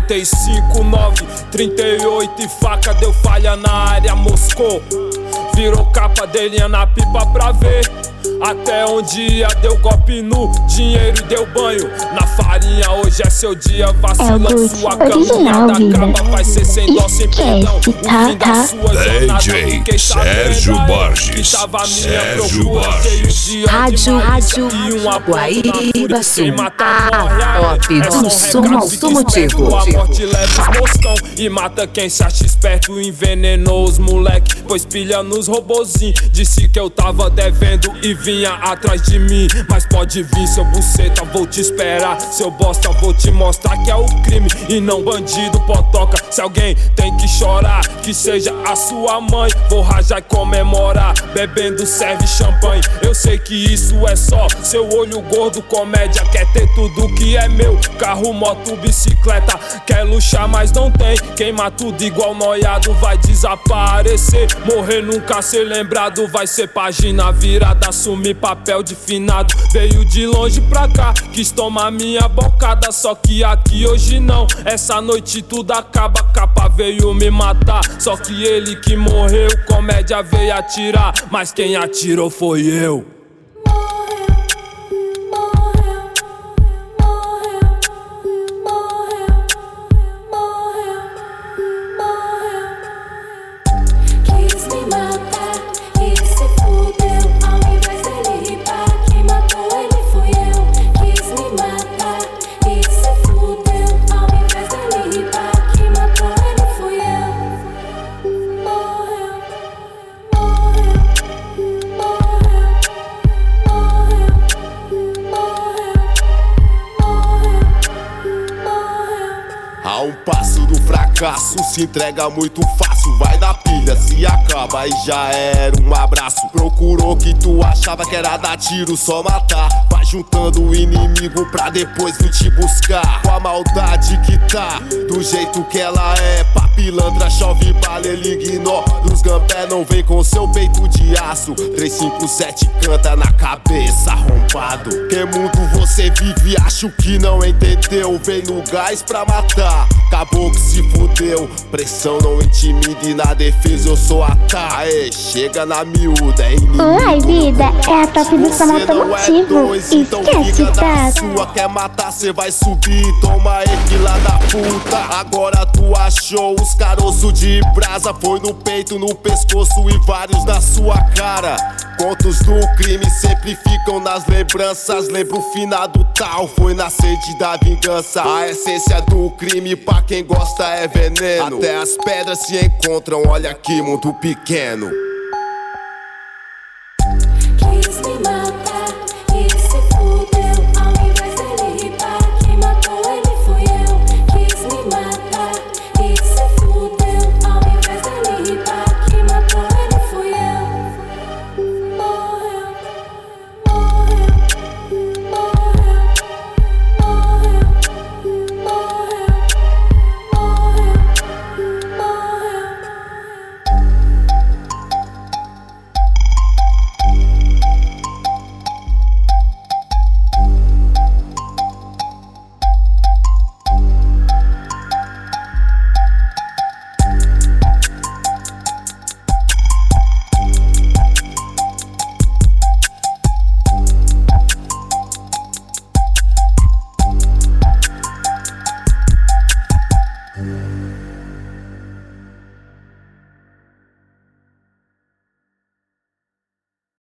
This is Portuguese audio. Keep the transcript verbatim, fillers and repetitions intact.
quarenta e cinco, nove, trinta e oito e faca. Deu falha na área, moscou. Virou capa dele na pipa pra ver até onde ia. Deu golpe no dinheiro e deu banho na farinha. Hoje é seu dia, vacila é sua caminhada acaba. Vai ser sem dó, sem perdão. O fim da sua jornada. D J Sérgio Borges. Sérgio Borges. Rádio, rádio Guaíba Sul. A top do som automotivo. A morte leva os moscão e mata quem se acha esperto. Envenenou os moleque, pois pilha nos robozinhos. Disse que eu tava devendo e vinha atrás de mim. Mas pode vir, seu buceta, vou te esperar. Seu bosta, vou te mostrar que é o crime e não bandido potoca. Se alguém tem que chorar, que seja a sua mãe. Vou rajar e comemorar, bebendo serve champanhe. Eu sei que isso é só seu olho gordo, comédia. Quer ter tudo que é meu, carro, moto, bicicleta. Quer luxar, mas não tem. Queima tudo igual noiado, vai desaparecer. Morrer nunca ser lembrado, vai ser página virada. Assumir papel de finado. Veio de longe pra cá, quis tomar minha bocada. Só que aqui hoje não, essa noite tudo acaba. Capa veio me matar, só que ele que morreu. Comédia veio atirar, mas quem atirou foi eu. A um passo do fracasso, se entrega muito fácil. Vai dar pilha, se acaba e já era um abraço. Procurou que tu achava que era dar tiro, só matar. Vai juntando o inimigo pra depois vir te buscar. Com a maldade que tá, do jeito que ela é. Pra pilantra chove bala, ele ignora. Os gambé não vem com seu peito de aço. Três cinco sete canta na cabeça, arrombado. Que mundo você vive, acho que não entendeu. Vem no gás pra matar, acabou que se fudeu. Pressão não intimida e na defesa eu sou a tá. Aê, chega na miúda, é inimigo. Oi, vida, é a top do som automotivo. Então fica na sua, quer matar, cê vai subir. Toma aí, fila da puta. Agora tu achou os caroços de brasa. Foi no peito, no pescoço e vários na sua cara. Contos do crime sempre ficam nas lembranças. Lembra o finado tal, foi na sede da vingança. A essência do crime pra quem gosta é veneno. Até as pedras se encontram, olha que mundo pequeno.